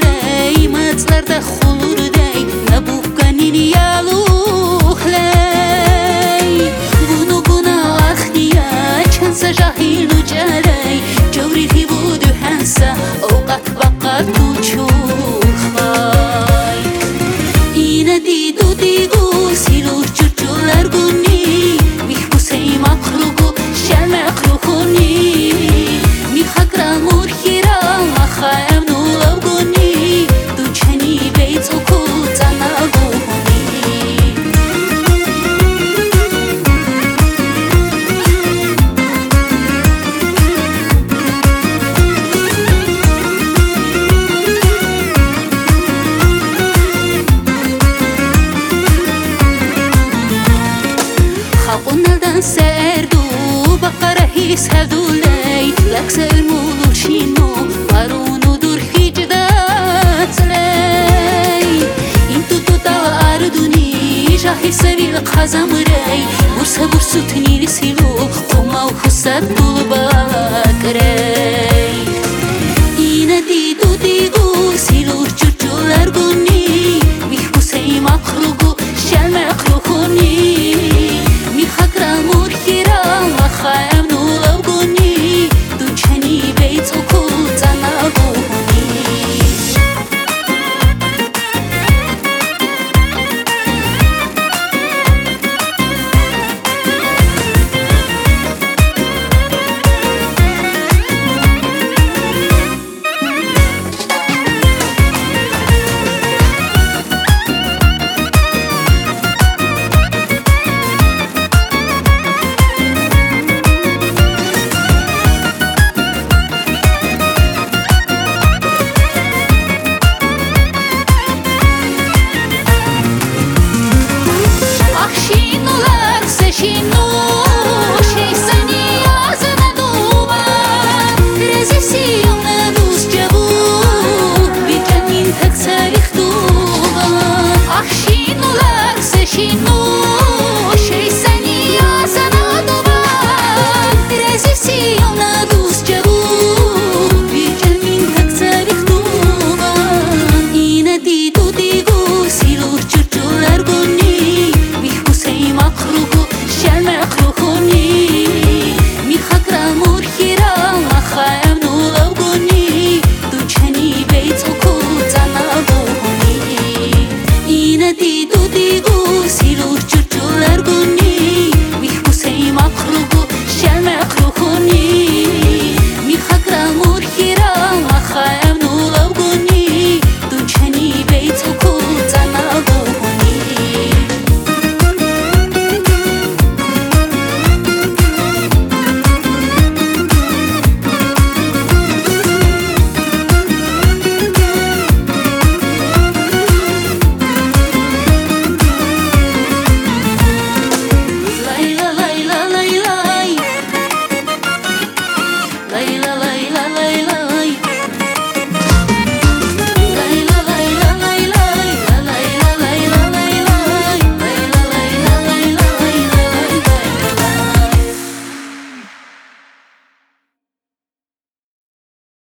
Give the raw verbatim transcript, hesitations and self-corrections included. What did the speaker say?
rei mățlar da xulurdei nabufganin yaluhlei bunu buna axniya chansa jahil nujarei jawri hibudu hansa awqat baqat tuchulxay ina didu digu silur churchular guni mihbusei maqrugu shal maqruhuni mihakra murhira makhayam nulavguni duchani beitsuku tsanaguhuni Xaqunaldan serdu baqara his hadulay laksa ulmulur shino varunudur hijdatslay intu tutal arduni jahi savil qazamray bursa bursutnir silu qumaw khusat tulbakray inadi